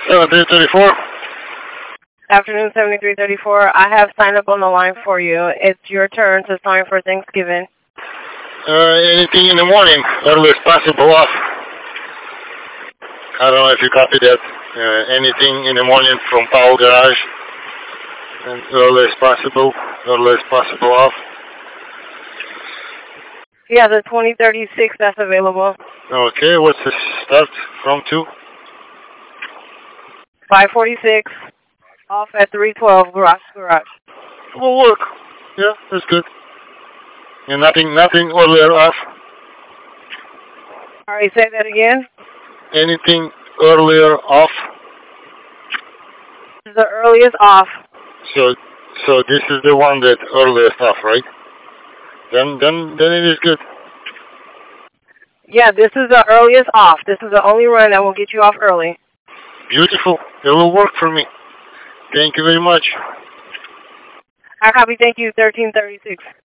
7334. Afternoon 7334. I have signed up on the line for you. It's your turn to sign for Thanksgiving. Anything in the morning, early as possible off. I don't know if you copy that. Anything in the morning from Powell Garage. And early as possible off. Yeah, the 2036 that's available. Okay, what's the start from to? 546 off at 312 garage. Will work. Yeah, that's good. And nothing earlier off. All right, say that again. Anything earlier off? The earliest off. So this is the one that earliest off, right? Then it is good. Yeah, this is the earliest off. This is the only run that will get you off early. Beautiful. It will work for me. Thank you very much. I copy. Thank you. 1336.